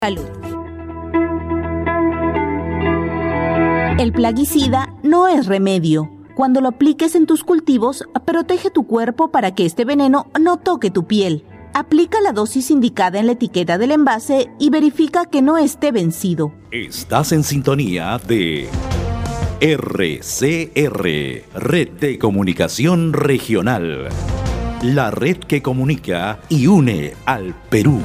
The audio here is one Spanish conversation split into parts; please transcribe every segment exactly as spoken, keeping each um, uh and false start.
Salud. El plaguicida no es remedio. Cuando lo apliques en tus cultivos, protege tu cuerpo para que este veneno no toque tu piel. Aplica la dosis indicada en la etiqueta del envase y verifica que no esté vencido. Estás en sintonía de R C R, Red de Comunicación Regional. La red que comunica y une al Perú.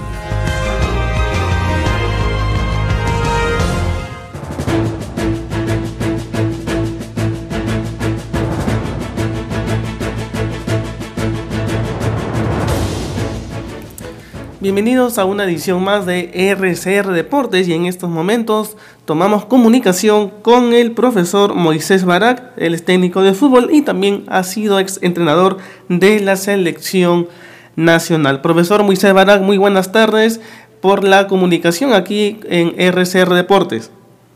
Bienvenidos a una edición más de R C R Deportes y en estos momentos tomamos comunicación con el profesor Moisés Barak, él es técnico de fútbol y también ha sido ex entrenador de la selección nacional. Profesor Moisés Barak, muy buenas tardes por la comunicación aquí en R C R Deportes.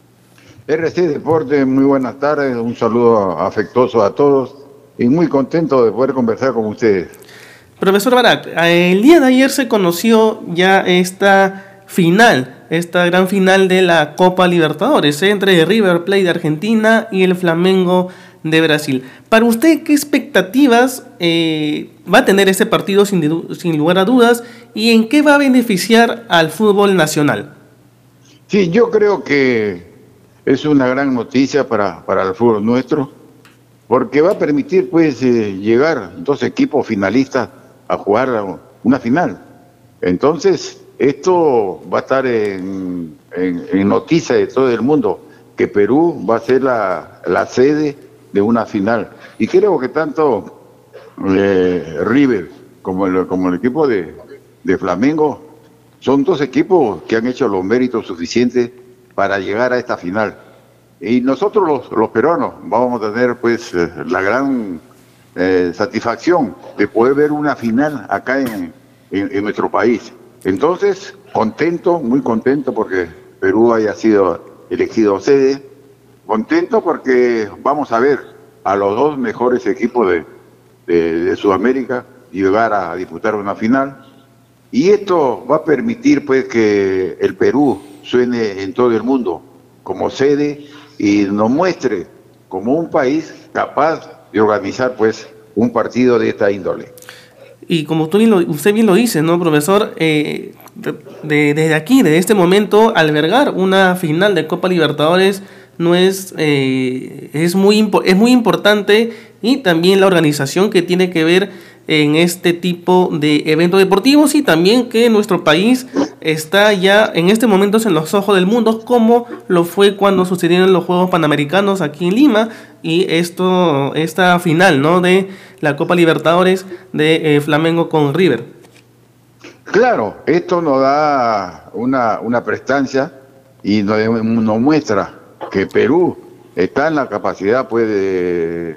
R C Deportes, muy buenas tardes, un saludo afectuoso a todos y muy contento de poder conversar con ustedes. Profesor Barak, el día de ayer se conoció ya esta final, esta gran final de la Copa Libertadores entre River Plate de Argentina y el Flamengo de Brasil. Para usted, ¿qué expectativas eh, va a tener este partido sin, sin lugar a dudas y en qué va a beneficiar al fútbol nacional? Sí, yo creo que es una gran noticia para, para el fútbol nuestro, porque va a permitir pues eh, llegar dos equipos finalistas a jugar una final. Entonces, esto va a estar en, en, en noticia de todo el mundo, que Perú va a ser la, la sede de una final. Y creo que tanto eh, River como el, como el equipo de, de Flamengo son dos equipos que han hecho los méritos suficientes para llegar a esta final. Y nosotros los, los peruanos vamos a tener pues la gran Eh, satisfacción de poder ver una final acá en, en, en nuestro país. Entonces, contento, muy contento porque Perú haya sido elegido sede, contento porque vamos a ver a los dos mejores equipos de, de, de Sudamérica llegar a disputar una final, y esto va a permitir pues que el Perú suene en todo el mundo como sede y nos muestre como un país capaz de organizar pues un partido de esta índole. Y como tú bien lo, usted bien lo dice, ¿no, profesor? Eh, de, de, desde aquí, desde este momento, albergar una final de Copa Libertadores no es, eh, es, muy, es muy importante, y también la organización que tiene que ver en este tipo de eventos deportivos, y también que nuestro país está ya en este momento en los ojos del mundo, como lo fue cuando sucedieron los Juegos Panamericanos aquí en Lima, y esto esta final, ¿no?, de la Copa Libertadores de eh, Flamengo con River. Claro, esto nos da una, una prestancia y nos, nos muestra que Perú está en la capacidad pues, de,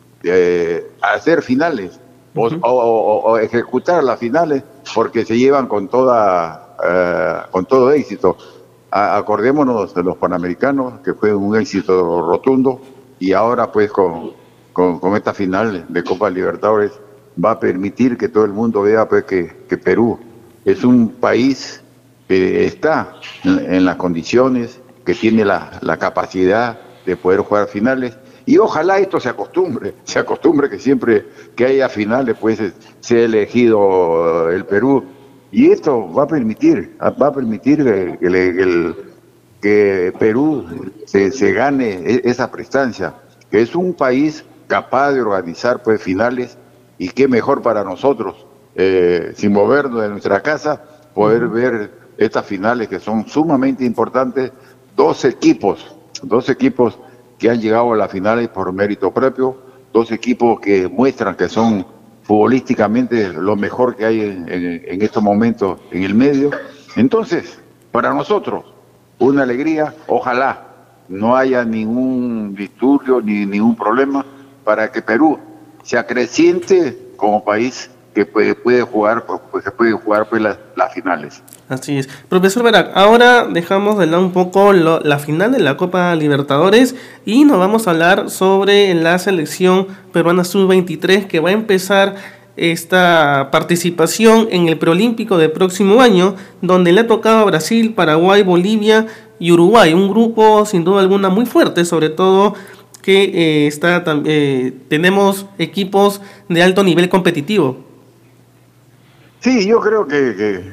de hacer finales. O, uh-huh. o, o, o ejecutar las finales, porque se llevan con toda uh, con todo éxito. A, acordémonos de los Panamericanos, que fue un éxito rotundo, y ahora pues con, con, con esta final de Copa Libertadores va a permitir que todo el mundo vea pues que, que Perú es un país que está en, en las condiciones, que tiene la, la capacidad de poder jugar finales. Y ojalá esto se acostumbre, se acostumbre que siempre que haya finales, pues sea elegido el Perú. Y esto va a permitir, va a permitir que, que, el, que Perú se, se gane esa prestancia, que es un país capaz de organizar pues finales, y qué mejor para nosotros, eh, sin movernos de nuestra casa, poder ver estas finales que son sumamente importantes. Dos equipos, dos equipos que han llegado a las finales por mérito propio, dos equipos que muestran que son futbolísticamente lo mejor que hay en, en, en estos momentos en el medio. Entonces, para nosotros, una alegría, ojalá no haya ningún disturbio ni ningún problema para que Perú se acreciente como país que puede, puede jugar, pues se puede jugar pues las, las finales. Así es. Profesor Barak, ahora dejamos de lado un poco lo, la final de la Copa Libertadores y nos vamos a hablar sobre la selección peruana sub veintitrés, que va a empezar esta participación en el preolímpico del próximo año, donde le ha tocado a Brasil, Paraguay, Bolivia y Uruguay, un grupo sin duda alguna muy fuerte, sobre todo que eh, está eh, tenemos equipos de alto nivel competitivo. Sí, yo creo que, que,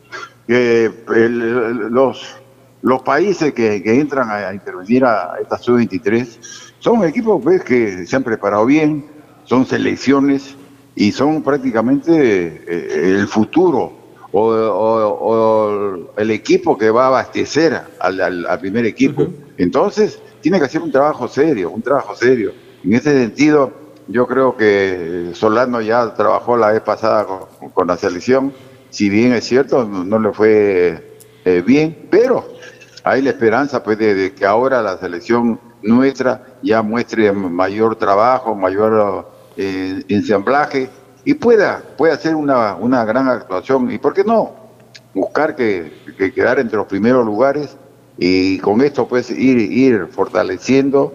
que el, los, los países que, que entran a, a intervenir a esta sub veintitrés son equipos pues, que se han preparado bien, son selecciones y son prácticamente eh, el futuro o, o, o el equipo que va a abastecer al, al, al primer equipo. Uh-huh. Entonces, tiene que hacer un trabajo serio, un trabajo serio. En ese sentido, yo creo que Solano ya trabajó la vez pasada con, con la selección, si bien es cierto, no, no le fue eh, bien, pero hay la esperanza pues de, de que ahora la selección nuestra ya muestre mayor trabajo, mayor eh, ensamblaje y pueda, pueda hacer una, una gran actuación. ¿Y por qué no? Buscar que, que quedar entre los primeros lugares y con esto pues ir, ir fortaleciendo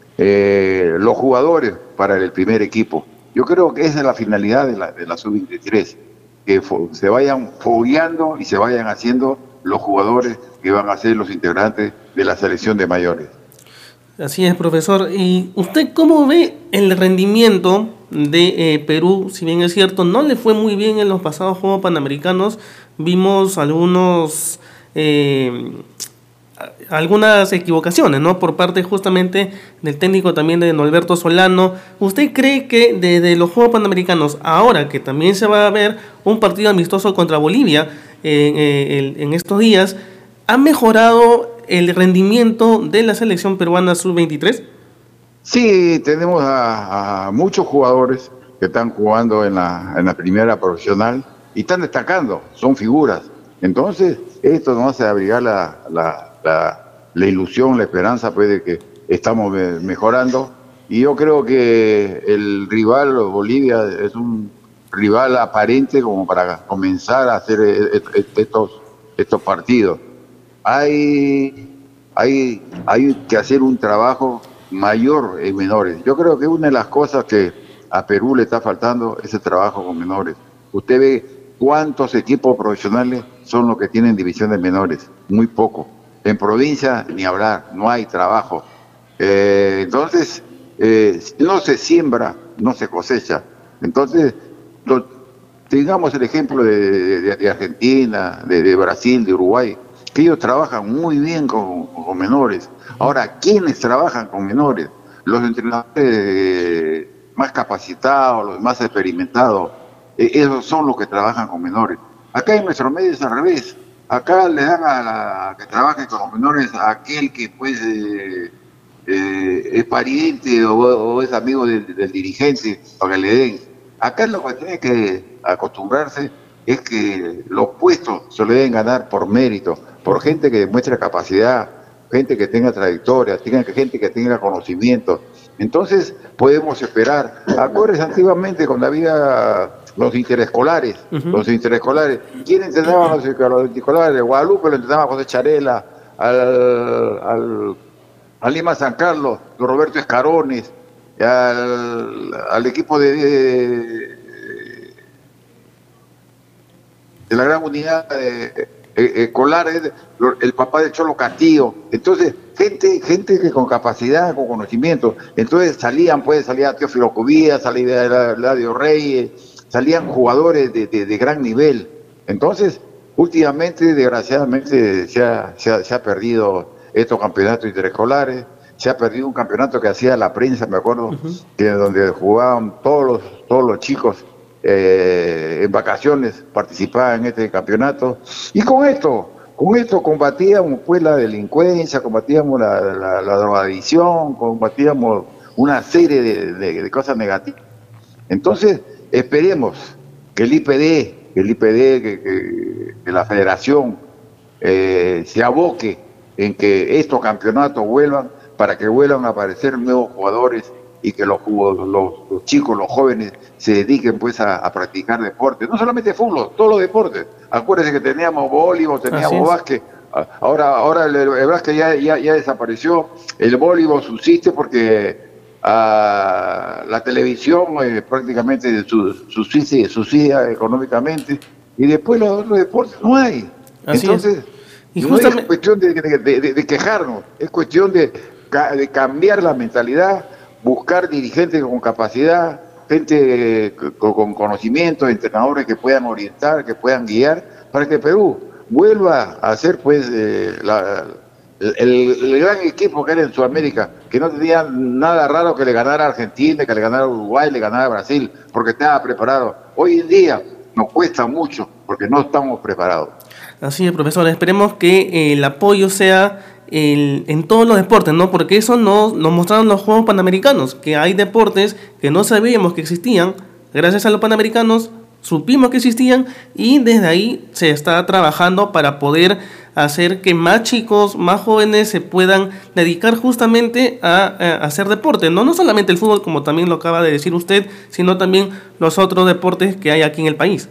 eh, los jugadores para el primer equipo. Yo creo que esa es la finalidad de la, de la sub veintitrés, que se vayan fogueando y se vayan haciendo los jugadores que van a ser los integrantes de la selección de mayores. Así es, profesor. ¿Y usted cómo ve el rendimiento de eh, Perú? Si bien es cierto, no le fue muy bien en los pasados Juegos Panamericanos, vimos algunos... Eh, algunas equivocaciones, ¿no? Por parte justamente del técnico también de Norberto Solano. ¿Usted cree que desde los Juegos Panamericanos, ahora que también se va a ver un partido amistoso contra Bolivia en, en, en estos días, ha mejorado el rendimiento de la selección peruana sub veintitrés? Sí, tenemos a, a muchos jugadores que están jugando en la, en la primera profesional y están destacando, son figuras. Entonces, esto nos hace abrigar la, la La, la ilusión, la esperanza pues de que estamos me, mejorando y yo creo que el rival Bolivia es un rival aparente como para comenzar a hacer estos, estos partidos. Hay, hay, hay que hacer un trabajo mayor en menores. Yo creo que una de las cosas que a Perú le está faltando es el trabajo con menores. Usted ve cuántos equipos profesionales son los que tienen divisiones menores, muy poco. En provincia, ni hablar, no hay trabajo. Eh, entonces, eh, no se siembra, no se cosecha. Entonces, lo, tengamos el ejemplo de, de, de Argentina, de, de Brasil, de Uruguay, que ellos trabajan muy bien con, con menores. Ahora, ¿quiénes trabajan con menores? Los entrenadores eh, más capacitados, los más experimentados, eh, esos son los que trabajan con menores. Acá en nuestro medio es al revés. Acá le dan a la que trabaje con los menores a aquel que pues eh, eh, es pariente o, o es amigo del, del dirigente para que le den. Acá lo que tiene que acostumbrarse es que los puestos se le deben ganar por mérito, por gente que demuestre capacidad, gente que tenga trayectoria, tenga, gente que tenga conocimiento. Entonces podemos esperar. Acuérdense antiguamente cuando había los interescolares, uh-huh. los interescolares. ¿Quién entrenaba a los, los interescolares? Guadalupe lo entrenaba José Charela, al, al, al Lima San Carlos, don Roberto Escarones, al, al equipo de, de, de la gran unidad de, escolar, el papá de Cholo Castillo. Entonces, gente gente que con capacidad, con conocimiento. Entonces salían, pues salía Teófilo Cubía, salía Eladio Reyes, salían jugadores de, de, de gran nivel. Entonces, últimamente, desgraciadamente, se ha, se ha, se ha perdido estos campeonatos interescolares, se ha perdido un campeonato que hacía la prensa, me acuerdo, uh-huh. que donde jugaban todos los, todos los chicos eh, en vacaciones, participaban en este campeonato. Y con esto, con esto combatíamos pues la delincuencia, combatíamos la, la, la drogadicción, combatíamos una serie de, de, de cosas negativas. Entonces, esperemos que el I P D, que el I P D, que, que, que la federación eh, se aboque en que estos campeonatos vuelvan, para que vuelvan a aparecer nuevos jugadores y que los, los, los chicos, los jóvenes, se dediquen pues a, a practicar deporte. No solamente fútbol, todos los deportes. Acuérdense que teníamos voleibol, teníamos básquet. Ahora, ahora el, el básquet ya, ya, ya desapareció. El voleibol subsiste porque a la televisión eh, prácticamente subsidia, subsidia económicamente, y después los otros deportes no hay. Así Entonces, es. Y no justamente... es cuestión de, de, de, de quejarnos, es cuestión de, de cambiar la mentalidad, buscar dirigentes con capacidad, gente con, con conocimiento, entrenadores que puedan orientar, que puedan guiar, para que Perú vuelva a ser pues eh, la, el, el gran equipo que era en Sudamérica, que no tenía nada raro que le ganara a Argentina, que le ganara a Uruguay, le ganara a Brasil, porque estaba preparado. Hoy en día nos cuesta mucho porque no estamos preparados. Así es, profesor. Esperemos que eh, el apoyo sea el, en todos los deportes, ¿no? Porque eso nos, nos mostraron los Juegos Panamericanos, que hay deportes que no sabíamos que existían. Gracias a los Panamericanos supimos que existían y desde ahí se está trabajando para poder hacer que más chicos, más jóvenes se puedan dedicar justamente a, a hacer deporte, ¿no? No solamente el fútbol, como también lo acaba de decir usted, sino también los otros deportes que hay aquí en el país.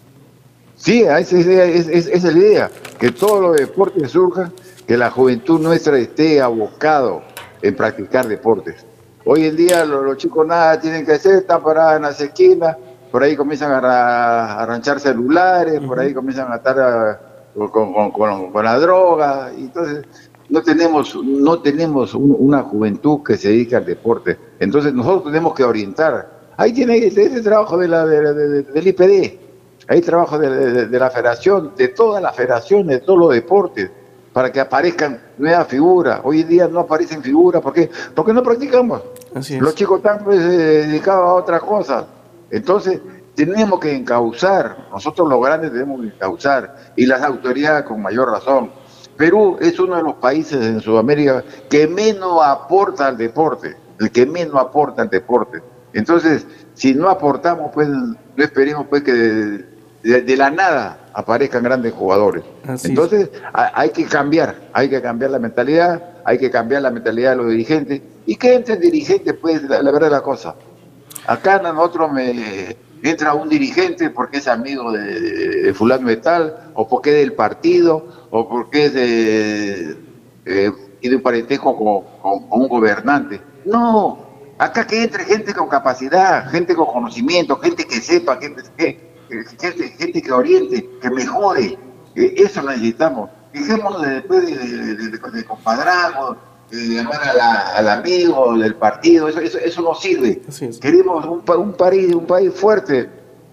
Sí, esa es, es, es, esa es la idea, que todos los deportes surjan, que la juventud nuestra esté abocado en practicar deportes. Hoy en día los, los chicos nada tienen que hacer, están parados en las esquinas, por ahí comienzan a, a arranchar celulares, uh-huh. por ahí comienzan a estar a, con, con, con, con la droga, y entonces no tenemos, no tenemos un, una juventud que se dedique al deporte. Entonces nosotros tenemos que orientar. Ahí tiene ese trabajo de la, de, de, de, del I P D. Hay trabajo de, de, de la federación, de todas las federaciones, de todos los deportes, para que aparezcan nuevas figuras. Hoy en día no aparecen figuras, ¿por qué? Porque no practicamos. Así es. Los chicos están pues, dedicados a otras cosas. Entonces, tenemos que encauzar, nosotros los grandes tenemos que encauzar, y las autoridades con mayor razón. Perú es uno de los países en Sudamérica que menos aporta al deporte, el que menos aporta al deporte. Entonces, si no aportamos, pues no esperemos pues que de, de, de la nada aparezcan grandes jugadores. Así Entonces, a, hay que cambiar, hay que cambiar la mentalidad, hay que cambiar la mentalidad de los dirigentes, y que entren dirigentes, pues, la, la verdad es la cosa. Acá nosotros me entra un dirigente porque es amigo de, de, de fulano de tal, o porque es del partido, o porque es de, de, de un parentesco con, con, con un gobernante. No, acá que entre gente con capacidad, gente con conocimiento, gente que sepa, gente, gente, gente que oriente, que mejore. Eso necesitamos. Dejémonos después de, de, de, de, de compadrazgos, de llamar a la, al amigo del partido, eso, eso, eso no sirve. Queremos un, un, país, un país fuerte,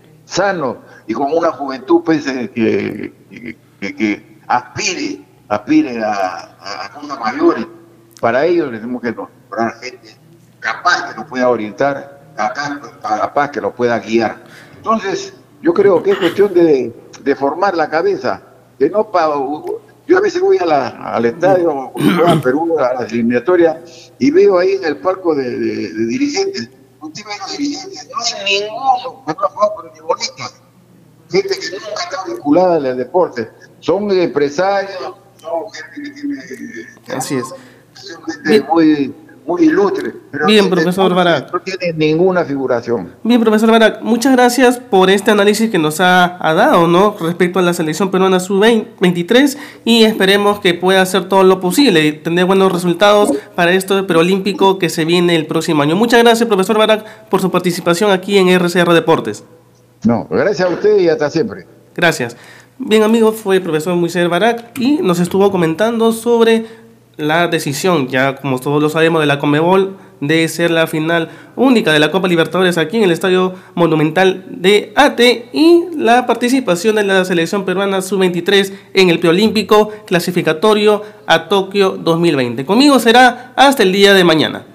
sano, y con una juventud pues, que, que, que, que aspire, aspire a, a cosas mayores. Para ello tenemos que nombrar gente capaz que nos pueda orientar, capaz, capaz que nos pueda guiar. Entonces, yo creo que es cuestión de, de formar la cabeza, que no para... Yo a veces voy a la, al estadio, a Perú, a la eliminatoria, y veo ahí en el palco de, de, de dirigentes, un tipo de los dirigentes, no hay ninguno que no ha jugado por ni bonito. Gente que nunca está vinculada al deporte. Son empresarios, son gente que tiene... Así es. Son gente muy... muy ilustre, pero bien, profesor Barak. No tiene ninguna figuración. Bien, profesor Barak, muchas gracias por este análisis que nos ha, ha dado, ¿no? Respecto a la selección peruana sub veintitrés, y esperemos que pueda hacer todo lo posible y tener buenos resultados para esto preolímpico que se viene el próximo año. Muchas gracias, profesor Barak, por su participación aquí en R C R Deportes. No, gracias a usted y hasta siempre. Gracias. Bien, amigos, fue el profesor Moisés Barak y nos estuvo comentando sobre la decisión, ya como todos lo sabemos, de la Conmebol de ser la final única de la Copa Libertadores aquí en el Estadio Monumental de Ate, y la participación de la selección peruana sub veintitrés en el preolímpico clasificatorio a Tokio dos mil veinte. Conmigo será hasta el día de mañana.